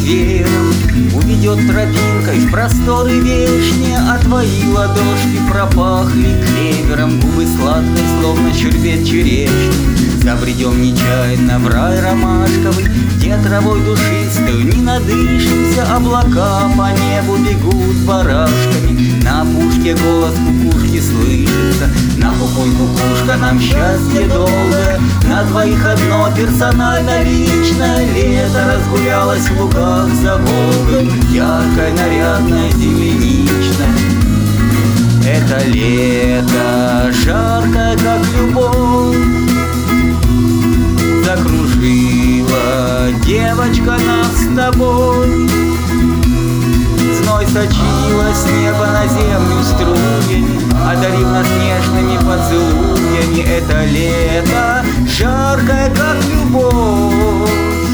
веером уведет тропинкой в просторы вечные, а твои ладошки пропахли клевером, губы сладкой, словно щербет черешни. Забредем нечаянно в рай ромашковый, где травой душистую не надышимся, облака по небу бегут барашками, на опушке голос кукушки слышится. На кукуй, кукушка, нам счастье долгое, на двоих одно персонально личное. Лето разгулялось в лугах за Волгой, яркое, нарядное, земляничное. Это лето, жаркое, как любовь, закружила девочка нас с тобой. Зной сочила с неба на землю струями, одарив нас нежными поцелуями. Это лето, жаркое, как любовь.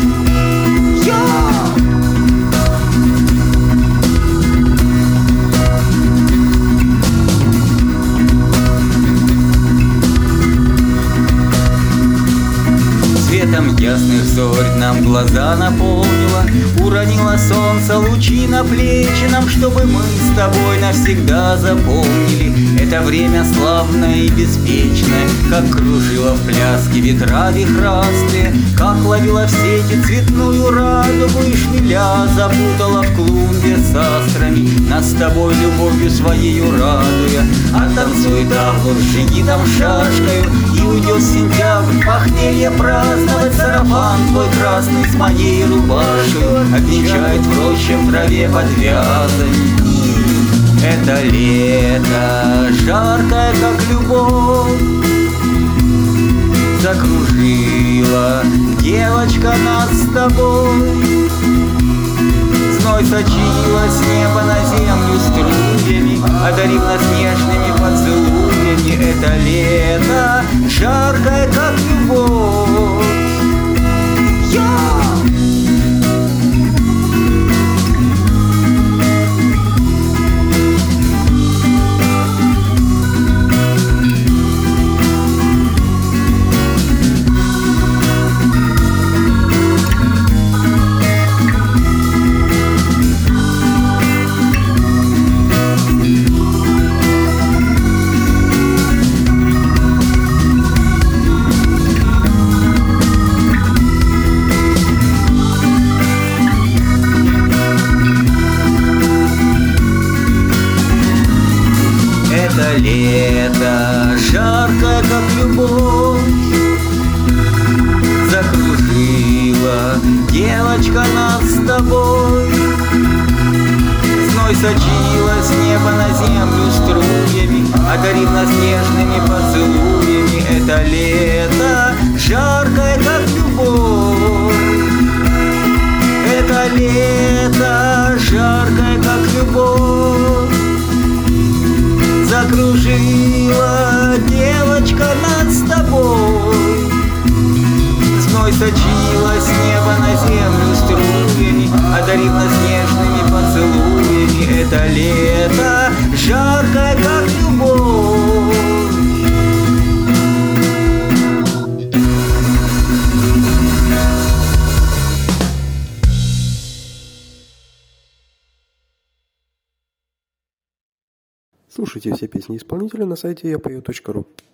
Светом ясных зорь нам глаза наполнила, уронила солнце лучи на плечи нам, чтобы мы с тобой навсегда запомнили это время славное и беспечное, как кружила в пляске ветра вихрастые, как ловила в сети цветную радугу и шмеля запутала в клумбе с астрами, нас с тобой любовью своею радуя. А танцует август с джигитом шашкою, и уйдет сентябрь похмелье праздновать. Сарафан твой красный с моей рубашкой отмечает в роще в траве под вязами. Это лето, жаркое, как любовь, закружила девочка нас с тобой. Зной сочила с неба на землю струями, одарив нас нежными поцелуями. Это лето, жаркое, как любовь. Это лето, жаркое, как любовь, закружила девочка нас с тобой. Зной сочила с неба на землю струями, одарив нас нежными поцелуями. Это лето, жаркое, как любовь. Это лето, жаркое, как любовь, закружила девочка над с тобой. Зной сочила с неба на землю струями, одарив нас нежными поцелуями. Это лето, жаркое, как любовь. Слушайте все песни исполнителя на сайте yapою.ru.